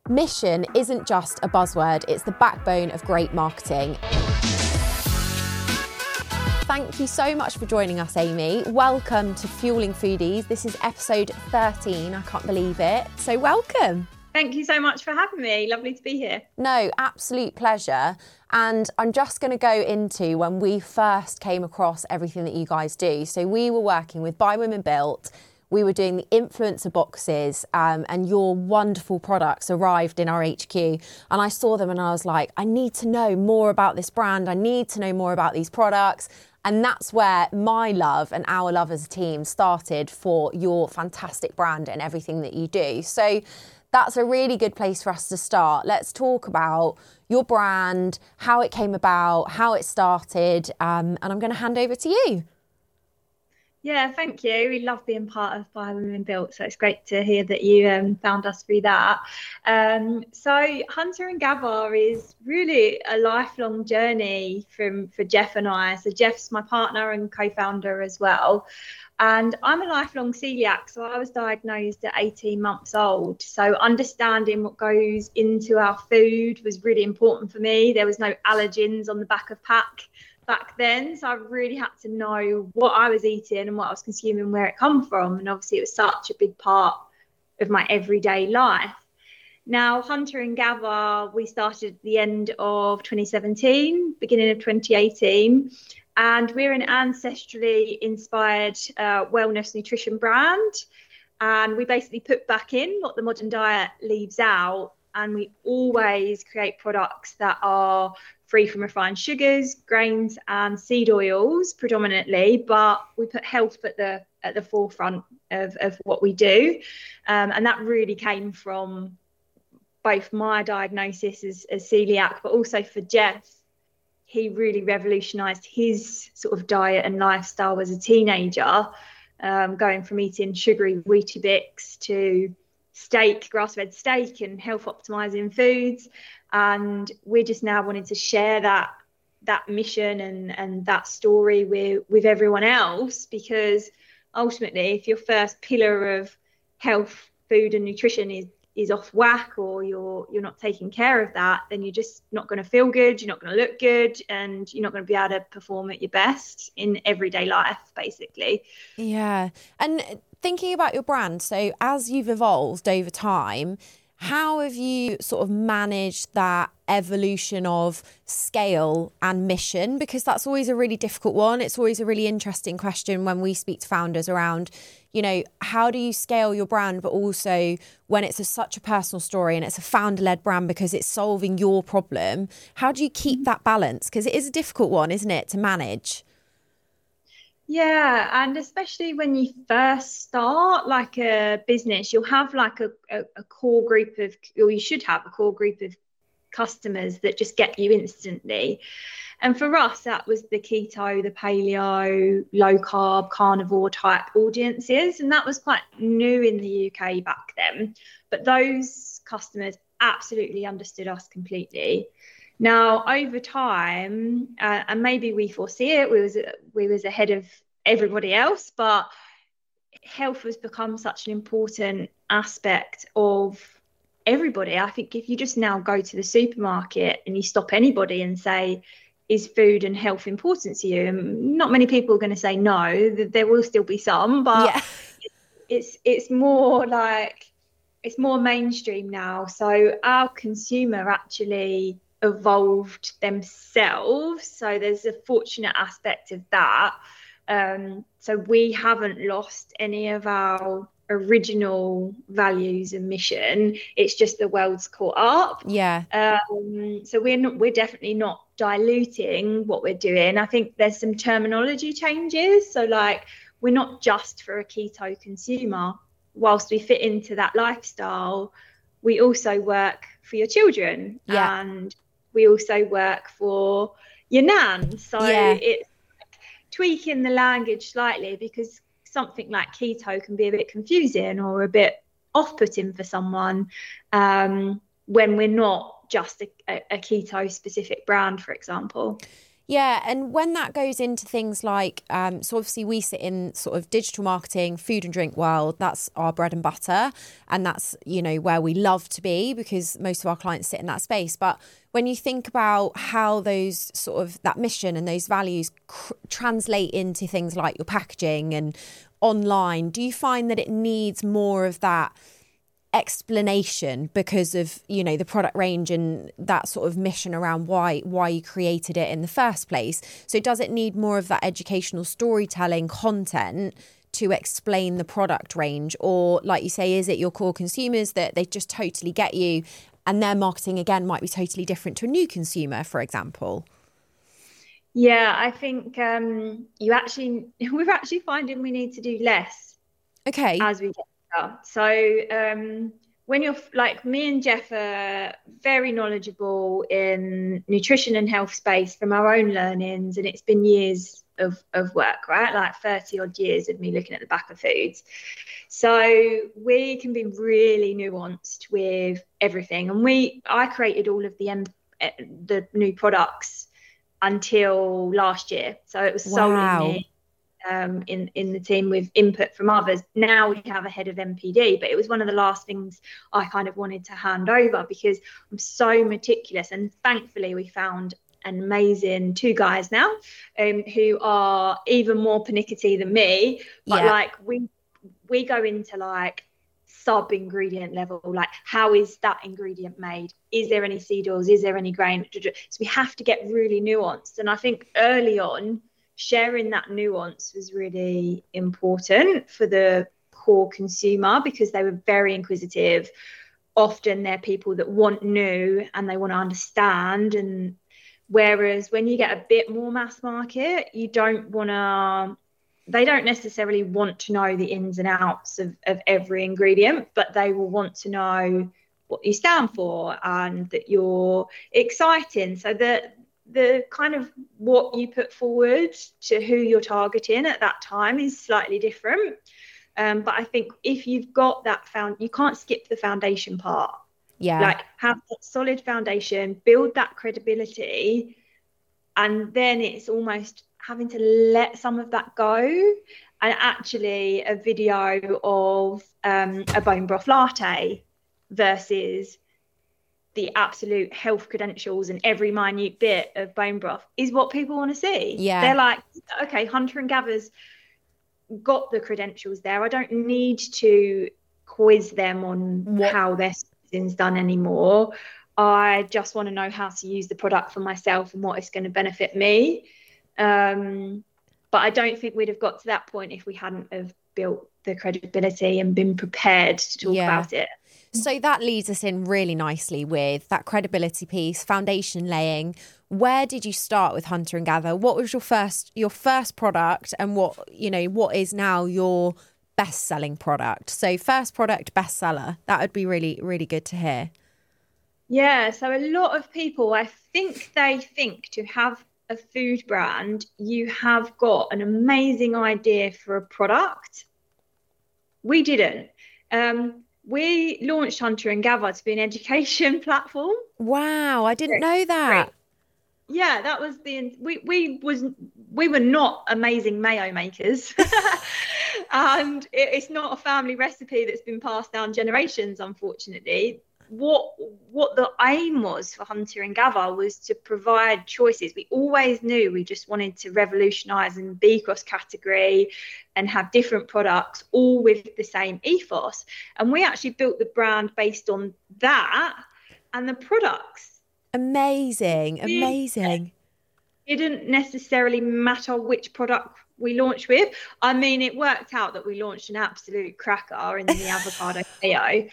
Mission isn't just a buzzword, it's the backbone of great marketing. Thank you so much for joining us, Amy. Welcome to Fueling Foodies. This is episode 13, I can't believe it. So welcome. Thank you so much for having me. Lovely to be here. No, absolute pleasure. And I'm just going to go into when we first came across everything that you guys do. So we were working with By Women Built. We were doing the influencer boxes and your wonderful products arrived in our HQ. And I saw them and I was like, I need to know more about this brand. I need to know more about these products. And that's where my love and our love as a team started for your fantastic brand and everything that you do. So that's a really good place for us to start. Let's talk about your brand, how it came about, how it started. And I'm going to hand over to you. Yeah, thank you. We love being part of By Women Built, so it's great to hear that you found us through that. So Hunter and Gabba is really a lifelong journey for Jeff and I. So Jeff's my partner and co-founder as well. And I'm a lifelong celiac, so I was diagnosed at 18 months old. So understanding what goes into our food was really important for me. There was no allergens on the back of pack back then, so I really had to know what I was eating and what I was consuming, where it come from, and obviously it was such a big part of my everyday life. Now, Hunter and Gabba, we started at the end of 2017, beginning of 2018, and we're an ancestrally inspired wellness nutrition brand, and we basically put back in what the modern diet leaves out, and we always create products that are free from refined sugars, grains and seed oils predominantly, but we put health at the forefront of what we do. And that really came from both my diagnosis as celiac, but also for Jeff. He really revolutionised his sort of diet and lifestyle as a teenager, going from eating sugary Weetabix to steak, grass-fed steak and health optimizing foods. And we're just now wanting to share that mission and that story with everyone else, because ultimately if your first pillar of health, food and nutrition is off whack, or you're not taking care of that, then you're just not going to feel good, you're not going to look good, and you're not going to be able to perform at your best in everyday life, basically. Yeah. And thinking about your brand, so as you've evolved over time, how have you sort of managed that evolution of scale and mission? Because that's always a really difficult one. It's always a really interesting question when we speak to founders around, you know, how do you scale your brand, but also when it's such a personal story and it's a founder-led brand because it's solving your problem, how do you keep that balance? Because it is a difficult one, isn't it, to manage? Yeah, and especially when you first start like a business, you'll have like a core group of, or you should have a core group of customers that just get you instantly. And for us, that was the keto, the paleo, low carb, carnivore type audiences. And that was quite new in the UK back then. But those customers absolutely understood us completely. Now, over time, and maybe we foresee it, we was ahead of everybody else, but health has become such an important aspect of everybody. I think if you just now go to the supermarket and you stop anybody and say, is food and health important to you? And not many people are going to say no. There will still be some, but yeah. It's more like, it's more mainstream now. So our consumer actually evolved themselves, so there's a fortunate aspect of that. So we haven't lost any of our original values and mission. It's just the world's caught up. Yeah. So we're definitely not diluting what we're doing. I think there's some terminology changes. So like, we're not just for a keto consumer. Whilst we fit into that lifestyle, we also work for your children. Yeah. And we also work for your nan. So it's tweaking the language slightly, because something like keto can be a bit confusing or a bit off-putting for someone when we're not just a keto specific brand, for example. Yeah, and when that goes into things like, so obviously we sit in sort of digital marketing, food and drink world, that's our bread and butter. And that's, you know, where we love to be because most of our clients sit in that space. But when you think about how those sort of that mission and those values translate into things like your packaging and online, do you find that it needs more of that explanation because of, you know, the product range and that sort of mission around why you created it in the first place? So does it need more of that educational storytelling content to explain the product range, or like you say, is it your core consumers that they just totally get you and their marketing again might be totally different to a new consumer, for example? Yeah, I think we're actually finding we need to do less Okay. as we get better. So when you're like me and Jeff are very knowledgeable in nutrition and health space from our own learnings, and it's been years of work, right? Like 30 odd years of me looking at the back of foods. So we can be really nuanced with everything. And I created all of the new products until last year. So it was solely me in the team with input from others. Now we have a head of NPD, but it was one of the last things I kind of wanted to hand over because I'm so meticulous. And thankfully we found an amazing two guys now who are even more pernickety than me. But like we go into like sub ingredient level, like how is that ingredient made? Is there any seed oils? Is there any grain? So we have to get really nuanced. And I think early on, sharing that nuance was really important for the core consumer because they were very inquisitive. Often they're people that want new and they want to understand. And whereas when you get a bit more mass market, they don't necessarily want to know the ins and outs of every ingredient, but they will want to know what you stand for and that you're exciting. So that the kind of what you put forward to who you're targeting at that time is slightly different. But I think if you've got that you can't skip the foundation part. Yeah. Like have that solid foundation, build that credibility, and then it's almost having to let some of that go. And actually a video of a bone broth latte versus the absolute health credentials and every minute bit of bone broth is what people want to see. Yeah. They're like, okay, Hunter and Gather's got the credentials there. I don't need to quiz them on how their season's done anymore. I just want to know how to use the product for myself and what it's going to benefit me. But I don't think we'd have got to that point if we hadn't have built the credibility and been prepared to talk about it. So that leads us in really nicely with that credibility piece, foundation laying. Where did you start with Hunter and Gather? What was your first product, and what is now your best-selling product? So first product, bestseller. That would be really, really good to hear. Yeah, so a lot of people, I think they think to have a food brand, you have got an amazing idea for a product. We didn't. We launched Hunter and Gather to be an education platform. Wow, I didn't know that. Yeah, that was we were not amazing mayo makers. And it's not a family recipe that's been passed down generations, unfortunately. What the aim was for Hunter and Gather was to provide choices. We always knew we just wanted to revolutionise and be cross category and have different products all with the same ethos. And we actually built the brand based on that and the products. Amazing. It didn't necessarily matter which product we launched with. I mean, it worked out that we launched an absolute cracker in the avocado mayo.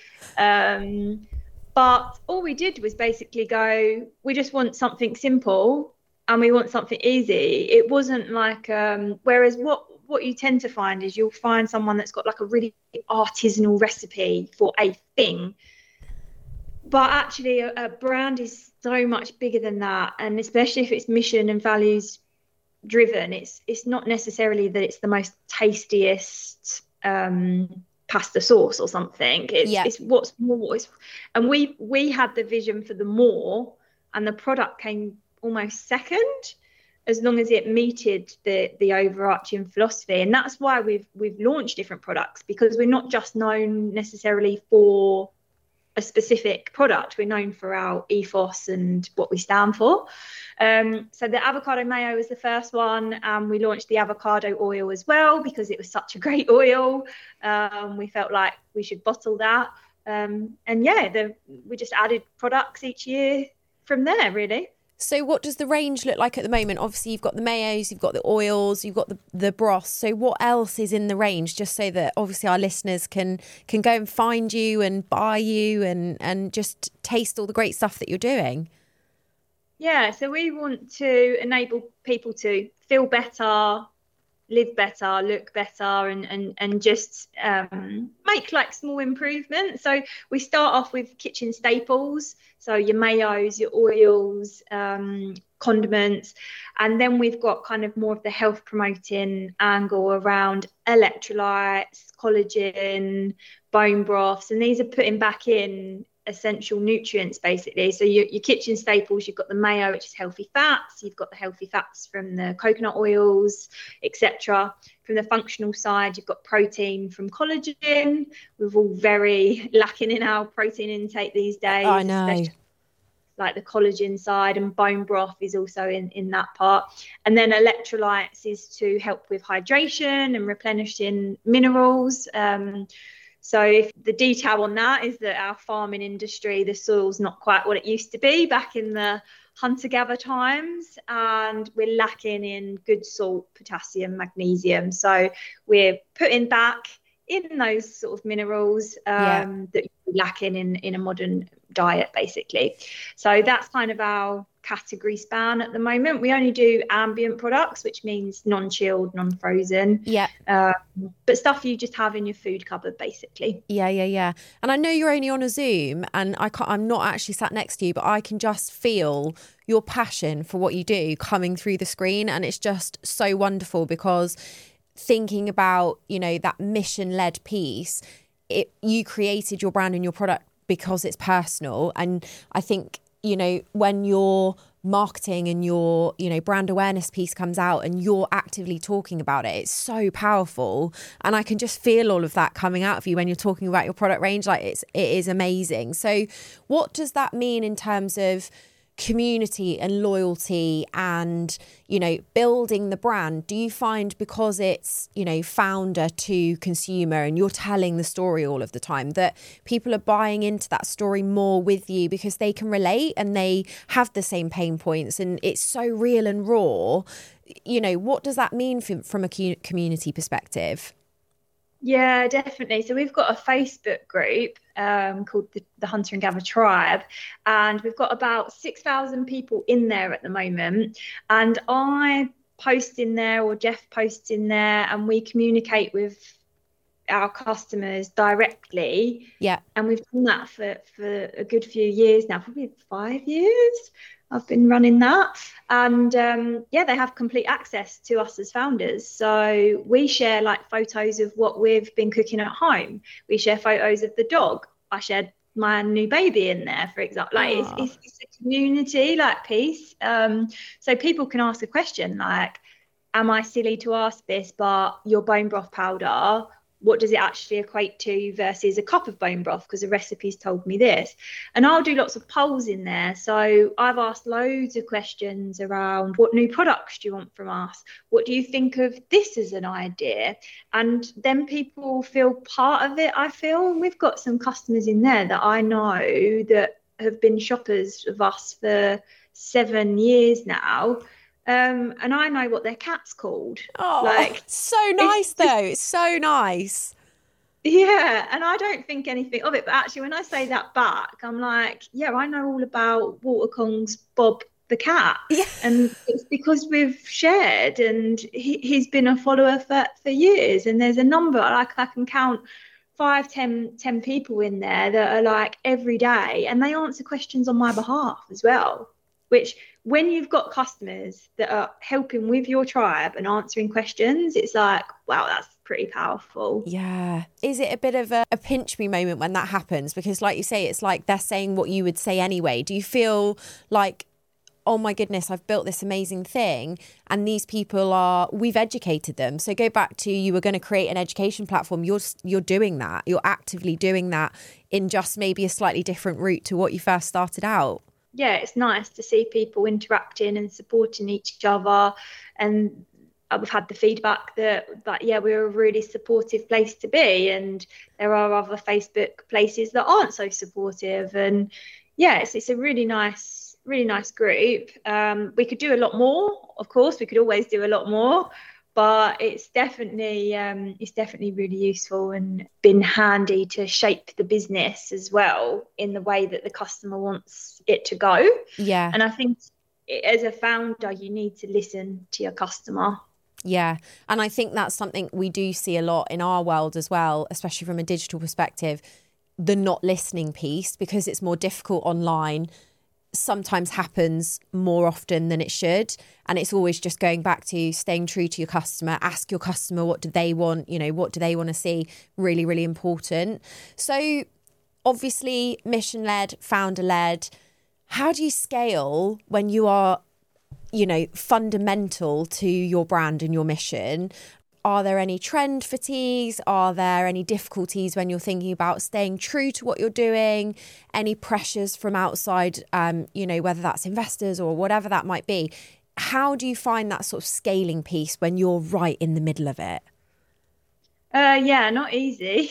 But all we did was basically go, we just want something simple and we want something easy. It wasn't like, whereas what you tend to find is you'll find someone that's got like a really artisanal recipe for a thing. But actually a brand is so much bigger than that. And especially if it's mission and values driven, it's not necessarily that it's the most tastiest pasta sauce or something. It's what's more. And we had the vision for the more, and the product came almost second. as long as it meted the overarching philosophy. And that's why we've launched different products, because we're not just known necessarily for a specific product. We're known for our ethos and what we stand for. So the avocado mayo was the first one, and we launched the avocado oil as well because it was such a great oil. We felt like we should bottle that. And yeah, we just added products each year from there, really. So what does the range look like at the moment? Obviously, you've got the mayos, you've got the oils, you've got the broth. So what else is in the range? Just so that obviously our listeners can go and find you and buy you and just taste all the great stuff that you're doing. Yeah, so we want to enable people to feel better, live better, look better, and just make like small improvements. So we start off with kitchen staples, so your mayos, your oils, condiments, and then we've got kind of more of the health promoting angle around electrolytes, collagen, bone broths, and these are putting back in essential nutrients basically. So your kitchen staples, you've got the mayo, which is healthy fats, you've got the healthy fats from the coconut oils, etc. From the functional side, you've got protein from collagen. We're all very lacking in our protein intake these days. I know. Like the collagen side, and bone broth is also in that part. And then electrolytes is to help with hydration and replenishing minerals. So if the detail on that is that our farming industry, the soil's not quite what it used to be back in the hunter-gatherer times, and we're lacking in good salt, potassium, magnesium. So we're putting back in those sort of minerals that you're lacking in a modern diet, basically. So that's kind of our category span at the moment. We only do ambient products, which means non-chilled, non-frozen. But stuff you just have in your food cupboard, basically. Yeah. And I know you're only on a Zoom, and I'm not actually sat next to you, but I can just feel your passion for what you do coming through the screen, and it's just so wonderful because thinking about, you know, that mission-led piece, you created your brand and your product because it's personal. And I think, you know, when your marketing and your, you know, brand awareness piece comes out and you're actively talking about it, it's so powerful. And I can just feel all of that coming out of you when you're talking about your product range. Like it is amazing. So what does that mean in terms of community and loyalty and, you know, building the brand? Do you find, because it's, you know, founder to consumer and you're telling the story all of the time, that people are buying into that story more with you because they can relate and they have the same pain points and it's so real and raw? You know, what does that mean from a community perspective? Yeah, definitely. So we've got a Facebook group called the Hunter and Gather Tribe, and we've got about 6,000 people in there at the moment. And I post in there, or Jeff posts in there, and we communicate with our customers directly. Yeah. And we've done that for a good few years now, probably 5 years. I've been running that, and they have complete access to us as founders. So we share like photos of what we've been cooking at home. We share photos of the dog. I shared my new baby in there, for example. Like it's a community like piece. So people can ask a question like, "Am I silly to ask this? But your bone broth powder, what does it actually equate to versus a cup of bone broth? Because the recipe's told me this." And I'll do lots of polls in there. So I've asked loads of questions around, what new products do you want from us? What do you think of this as an idea? And then people feel part of it, I feel. And we've got some customers in there that I know that have been shoppers of us for 7 years now. And I know what their cat's called. Oh, like, so nice though. It's so nice. Yeah, and I don't think anything of it, but actually when I say that back, I'm like, yeah, I know all about Waterkong's Bob the cat. Yeah. And it's because we've shared, and he's been a follower for years, and there's a number, like I can count 5, 10 people in there that are like every day, and they answer questions on my behalf as well, which when you've got customers that are helping with your tribe and answering questions, it's like, wow, that's pretty powerful. Yeah. Is it a bit of a pinch me moment when that happens? Because like you say, it's like they're saying what you would say anyway. Do you feel like oh my goodness, I've built this amazing thing, and these people we've educated them. So go back to, you were going to create an education platform. You're doing that. You're actively doing that in just maybe a slightly different route to what you first started out. Yeah, it's nice to see people interacting and supporting each other. And we've had the feedback that yeah, we're a really supportive place to be, and there are other Facebook places that aren't so supportive. And yeah, it's a really nice group. We could do a lot more, of course. We could always do a lot more, but it's definitely really useful and been handy to shape the business as well in the way that the customer wants it to go. Yeah. And I think as a founder, you need to listen to your customer. Yeah. And I think that's something we do see a lot in our world as well, especially from a digital perspective, the not listening piece, because it's more difficult online, sometimes happens more often than it should. And it's always just going back to staying true to your customer. Ask your customer, what do they want? You know, what do they want to see? Really, really important. So obviously mission-led, founder-led. How do you scale when you are, you know, fundamental to your brand and your mission? Are there any trend fatigues? Are there any difficulties when you're thinking about staying true to what you're doing? Any pressures from outside, you know, whether that's investors or whatever that might be? How do you find that sort of scaling piece when you're right in the middle of it? Yeah, not easy.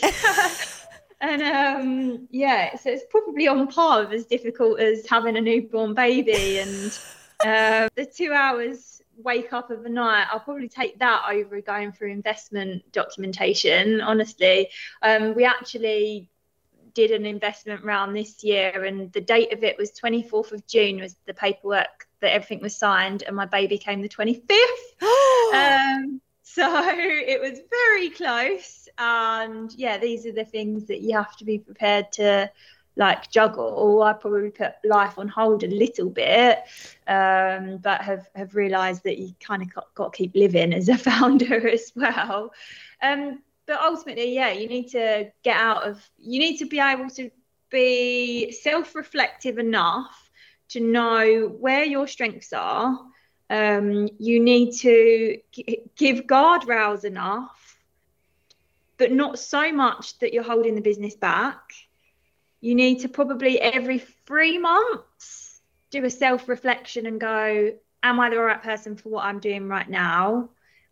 And yeah, so it's probably on par with as difficult as having a newborn baby. And the 2 hours wake up of the night, I'll probably take that over going through investment documentation, honestly. We actually did an investment round this year, and the date of it was 24th of June was the paperwork that everything was signed, and my baby came the 25th. So it was very close. And yeah, these are the things that you have to be prepared to like juggle. I probably put life on hold a little bit, but have realised that you kind of got to keep living as a founder as well. But ultimately, yeah, you need to be able to be self-reflective enough to know where your strengths are. You need to give guardrails enough, but not so much that you're holding the business back. You need to probably every 3 months do a self-reflection and go, am I the right person for what I'm doing right now?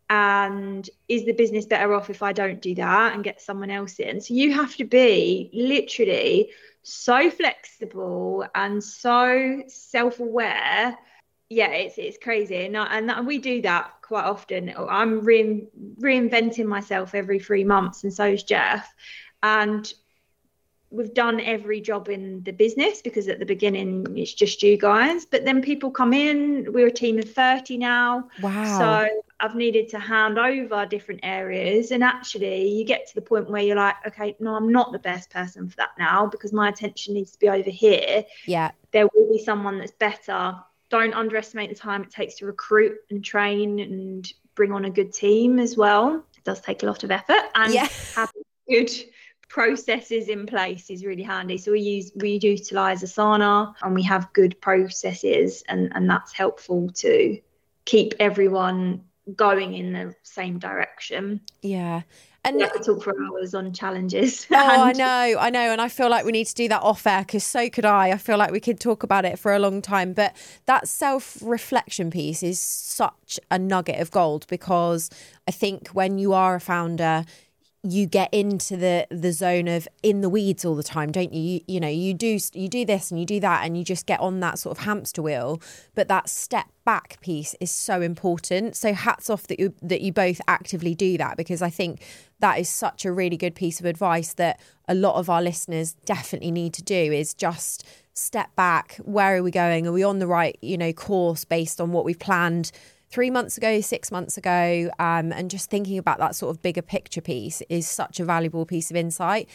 And is the business better off if I don't do that and get someone else in? So you have to be literally so flexible and so self-aware. Yeah, it's crazy. And we do that quite often. I'm reinventing myself every 3 months, and so is Jeff. And we've done every job in the business because at the beginning it's just you guys, but then people come in. We're a team of 30 now. Wow. So I've needed to hand over different areas, and actually you get to the point where you're like, okay, no, I'm not the best person for that now because my attention needs to be over here. Yeah. There will be someone that's better. Don't underestimate the time it takes to recruit and train and bring on a good team as well. It does take a lot of effort, and having good processes in place is really handy. So we utilize Asana, and we have good processes, and that's helpful to keep everyone going in the same direction. Yeah. And I could talk for hours on challenges. Oh, I know. And I feel like we need to do that off air, because so could I. I feel like we could talk about it for a long time. But that self-reflection piece is such a nugget of gold, because I think when you are a founder, you get into the zone of in the weeds all the time, don't you? You know, you do this and you do that, and you just get on that sort of hamster wheel. But that step back piece is so important. So hats off that you both actively do that, because I think that is such a really good piece of advice that a lot of our listeners definitely need to do, is just step back. Where are we going? Are we on the right, course based on what we've planned 3 months ago, 6 months ago, and just thinking about that sort of bigger picture piece is such a valuable piece of insight.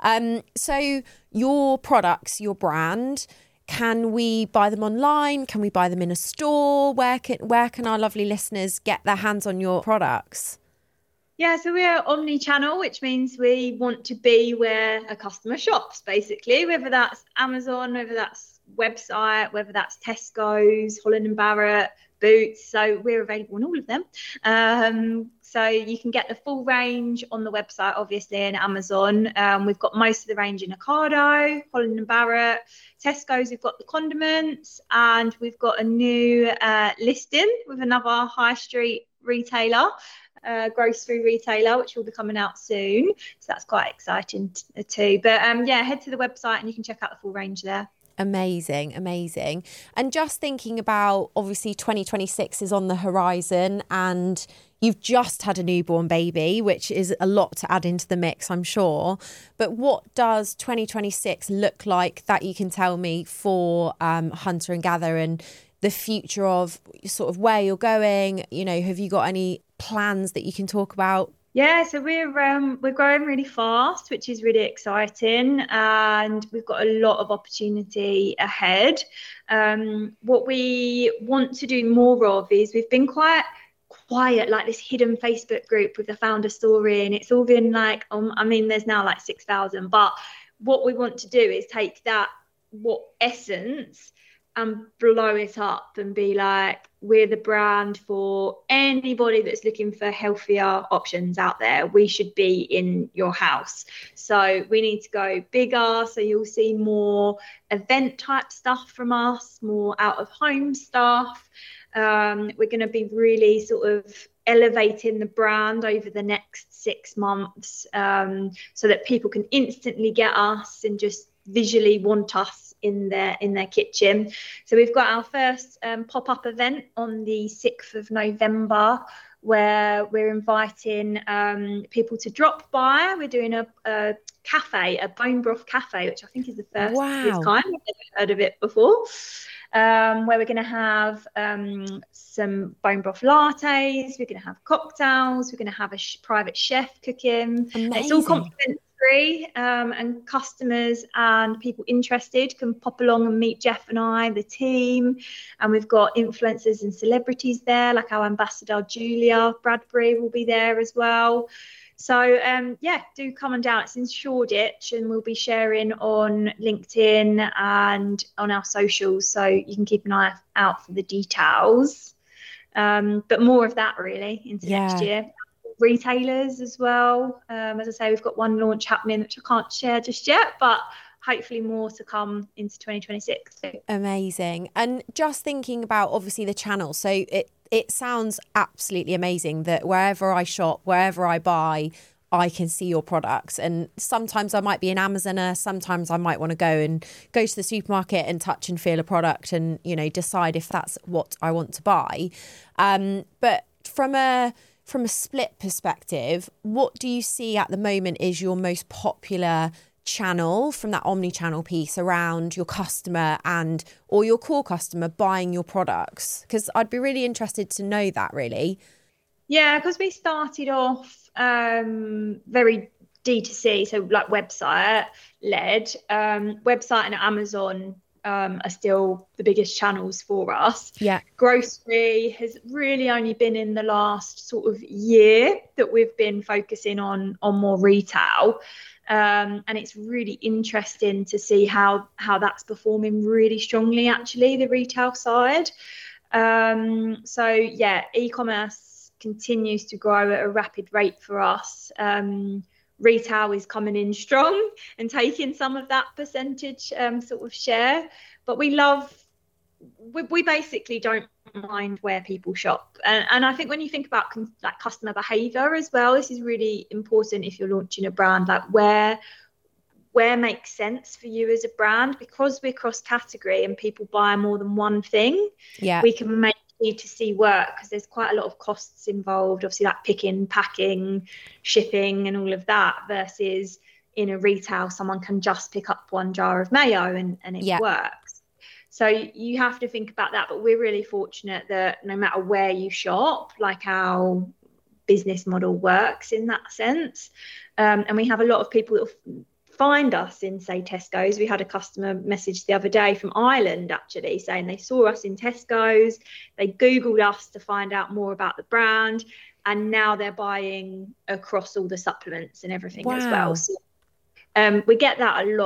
So your products, your brand, can we buy them online? Can we buy them in a store? Where can our lovely listeners get their hands on your products? Yeah, so we're omni-channel, which means we want to be where a customer shops, basically, whether that's Amazon, whether that's website, whether that's Tesco's, Holland and Barrett, Boots. So we're available on all of them. So you can get the full range on the website, obviously, and Amazon. We've got most of the range in Ocado, Holland and Barrett, Tesco's. We've got the condiments, and we've got a new listing with another high street retailer, grocery retailer, which will be coming out soon. So that's quite exciting too. But head to the website and you can check out the full range there. Amazing. And just thinking about, obviously 2026 is on the horizon, and you've just had a newborn baby, which is a lot to add into the mix, I'm sure. But what does 2026 look like that you can tell me for Hunter and Gather, and the future of sort of where you're going? You know, have you got any plans that you can talk about? Yeah, so we're growing really fast, which is really exciting, and we've got a lot of opportunity ahead. What we want to do more of is, we've been quite quiet, like this hidden Facebook group with the founder story, and it's all been like, there's now like 6,000. But what we want to do is take that essence and blow it up and be like, we're the brand for anybody that's looking for healthier options out there. We should be in your house. So we need to go bigger. So you'll see more event type stuff from us, more out of home stuff. We're going to be really sort of elevating the brand over the next 6 months, so that people can instantly get us and just visually want us in their kitchen. So we've got our first pop-up event on the 6th of November, where we're inviting people to drop by. We're doing a cafe, a bone broth cafe, which I think is the first of its kind. I've never heard of it before. Where we're going to have some bone broth lattes, we're going to have cocktails, we're going to have a private chef cooking. It's all complimentary, and customers and people interested can pop along and meet Jeff and I, the team. And we've got influencers and celebrities there, like our ambassador Julia Bradbury will be there as well. So do come on down. It's in Shoreditch, and we'll be sharing on LinkedIn and on our socials, so you can keep an eye out for the details. But more of that really into next year. Retailers as well. As I say, we've got one launch happening, which I can't share just yet, but hopefully more to come into 2026. Amazing. And just thinking about, obviously, the channel. So it sounds absolutely amazing that wherever I shop, wherever I buy, I can see your products. And sometimes I might be an Amazoner, sometimes I might want to go to the supermarket and touch and feel a product and, you know, decide if that's what I want to buy. But from a split perspective, what do you see at the moment is your most popular channel from that omni-channel piece around your customer or your core customer buying your products? Because I'd be really interested to know that, really. Yeah, because we started off very D2C, so like website led. Website and Amazon are still the biggest channels for us. Yeah. Grocery has really only been in the last sort of year that we've been focusing on more retail. And it's really interesting to see how that's performing really strongly, actually, the retail side. So yeah, e-commerce continues to grow at a rapid rate for us. Retail is coming in strong and taking some of that percentage sort of share. But we basically don't mind where people shop. And I think when you think about like customer behavior as well, this is really important if you're launching a brand, like where makes sense for you as a brand, because we're cross category and people buy more than one thing. Yeah, we can make D2C work because there's quite a lot of costs involved, obviously, like picking, packing, shipping and all of that, versus in a retail someone can just pick up one jar of mayo and it works. So you have to think about that. But we're really fortunate that no matter where you shop, like our business model works in that sense. And we have a lot of people that find us in, say, Tesco's. We had a customer message the other day from Ireland, actually, saying they saw us in Tesco's. They Googled us to find out more about the brand. And now they're buying across all the supplements and everything as well. So we get that a lot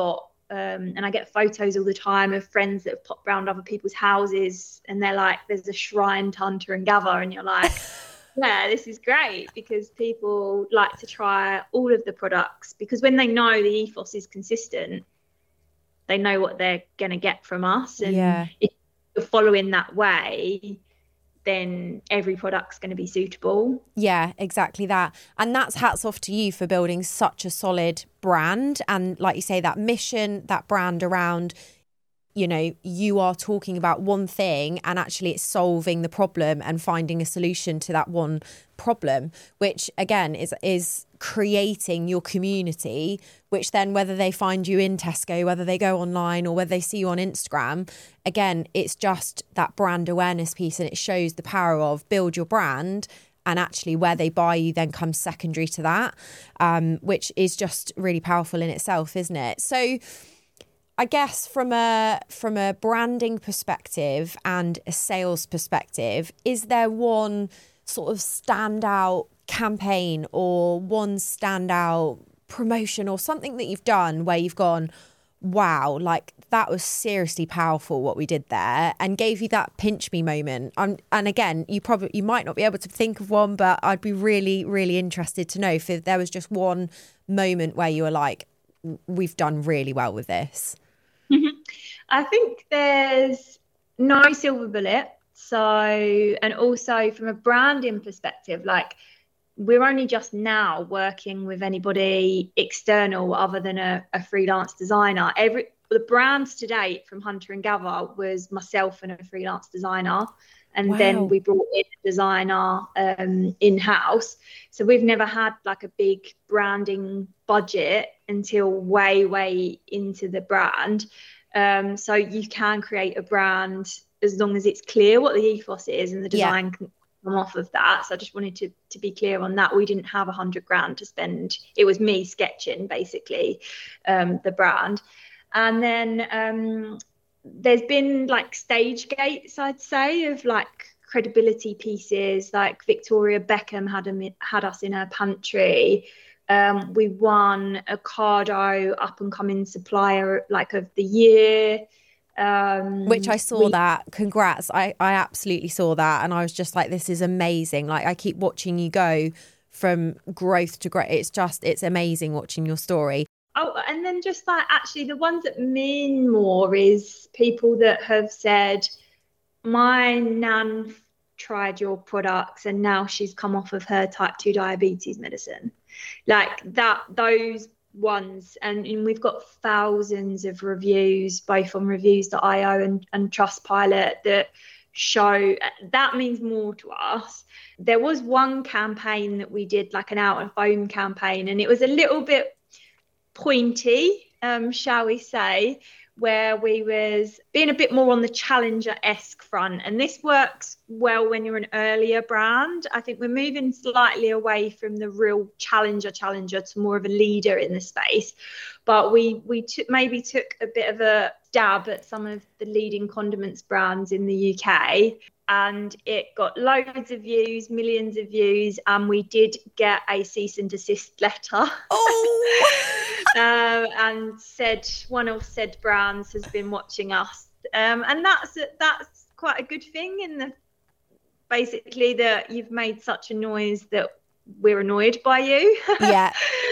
and I get photos all the time of friends that have popped around other people's houses, and they're like, there's a shrine to Hunter and Gather, and you're like, yeah, this is great, because people like to try all of the products, because when they know the ethos is consistent, they know what they're going to get from us. And if you're following that way, then every product's going to be suitable. Yeah, exactly that. And that's hats off to you for building such a solid brand. And like you say, that mission, that brand around, you know, you are talking about one thing and actually it's solving the problem and finding a solution to that one problem, which again is creating your community, which then whether they find you in Tesco, whether they go online or whether they see you on Instagram, again, it's just that brand awareness piece, and it shows the power of build your brand, and actually where they buy you then comes secondary to that, which is just really powerful in itself, isn't it? So I guess from a branding perspective and a sales perspective, is there one sort of standout campaign or one standout promotion or something that you've done where you've gone, wow, like that was seriously powerful what we did there, and gave you that pinch me moment? And again, you might not be able to think of one, but I'd be really, really interested to know if there was just one moment where you were like, we've done really well with this. I think there's no silver bullet. So, and also from a branding perspective, like we're only just now working with anybody external other than a freelance designer. The brands to date from Hunter and Gather was myself and a freelance designer. And then we brought in a designer in-house. So we've never had like a big branding budget until way into the brand. So you can create a brand as long as it's clear what the ethos is and the design can come off of that. So I just wanted to be clear on that. We didn't have $100,000 to spend. It was me sketching basically the brand. And then there's been like stage gates, I'd say, of like credibility pieces. Like Victoria Beckham had us in her pantry. We won Ocado Up and Coming Supplier like of the Year. Which I saw that. Congrats. I absolutely saw that. And I was just like, this is amazing. Like I keep watching you go from growth to growth. It's amazing watching your story. Oh, and then just like actually the ones that mean more is people that have said, my nan tried your products and now she's come off of her type 2 diabetes medicine. Like that, those ones. And we've got thousands of reviews, both on reviews.io and Trustpilot, that show that means more to us. There was one campaign that we did, like an out of home campaign, and it was a little bit pointy, shall we say, where we was being a bit more on the challenger-esque front. And this works well when you're an earlier brand. I think we're moving slightly away from the real challenger to more of a leader in the space. But we maybe took a bit of a dab at some of the leading condiments brands in the UK. And it got loads of views, millions of views, and we did get a cease and desist letter. Oh! And one of said brands has been watching us, and that's quite a good thing. In the basically that you've made such a noise that we're annoyed by you. Yeah.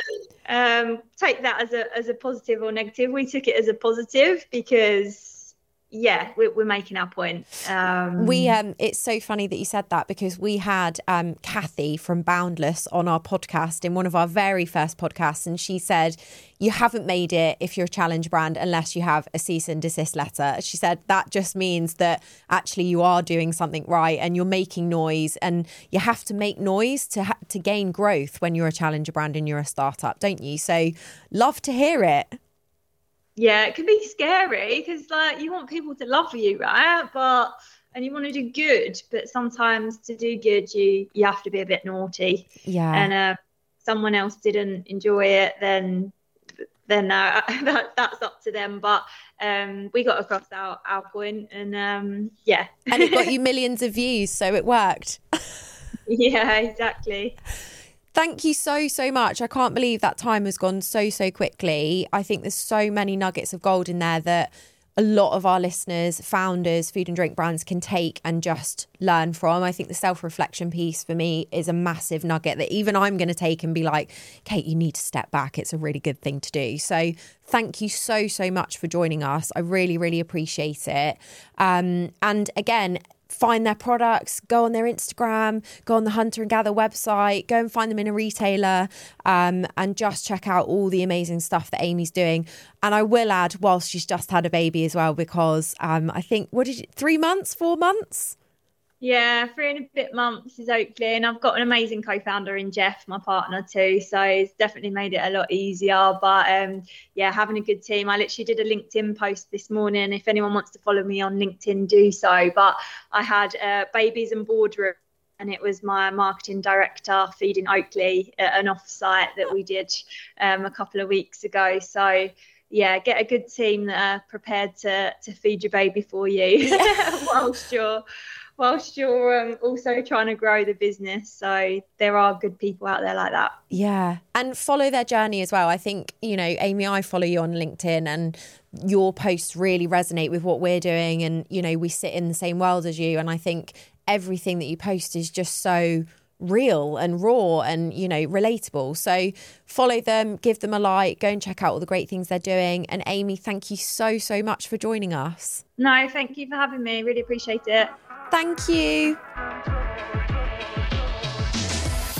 Take that as a positive or negative. We took it as a positive because. Yeah, we're making our point. It's so funny that you said that, because we had Kathy from Boundless on our podcast in one of our very first podcasts, and she said, you haven't made it if you're a challenge brand unless you have a cease and desist letter. She said that just means that actually you are doing something right and you're making noise, and you have to make noise to gain growth when you're a challenger brand and you're a startup, don't you? So love to hear it. Yeah, it can be scary because like you want people to love you, right? And you want to do good, but sometimes to do good, you have to be a bit naughty. Yeah. And someone else didn't enjoy it, then that's up to them. But we got across our point, and yeah. And it got you millions of views, so it worked. Yeah, exactly. Thank you so much. I can't believe that time has gone so quickly. I think there's so many nuggets of gold in there that a lot of our listeners, founders, food and drink brands can take and just learn from. I think the self-reflection piece for me is a massive nugget that even I'm going to take and be like, Kate, you need to step back. It's a really good thing to do. So thank you so much for joining us. I really appreciate it. And again, find their products, go on their Instagram, go on the Hunter and Gather website, go and find them in a retailer, and just check out all the amazing stuff that Amy's doing. And I will add, whilst she's just had a baby as well, because I think, 3 months, 4 months? Yeah, 3 and a bit months is Oakley, and I've got an amazing co-founder in Jeff, my partner too, so it's definitely made it a lot easier. But yeah, having a good team. I literally did a LinkedIn post this morning. If anyone wants to follow me on LinkedIn, do so. But I had babies and boardroom, and it was my marketing director feeding Oakley at an off-site that we did a couple of weeks ago. So yeah, get a good team that are prepared to feed your baby for you whilst you're also trying to grow the business. So there are good people out there like that. Yeah. And follow their journey as well. I think, Amy, I follow you on LinkedIn and your posts really resonate with what we're doing. And, we sit in the same world as you. And I think everything that you post is just so real and raw and, relatable. So follow them, give them a like, go and check out all the great things they're doing. And Amy, thank you so much for joining us. No, thank you for having me. Really appreciate it. Thank you.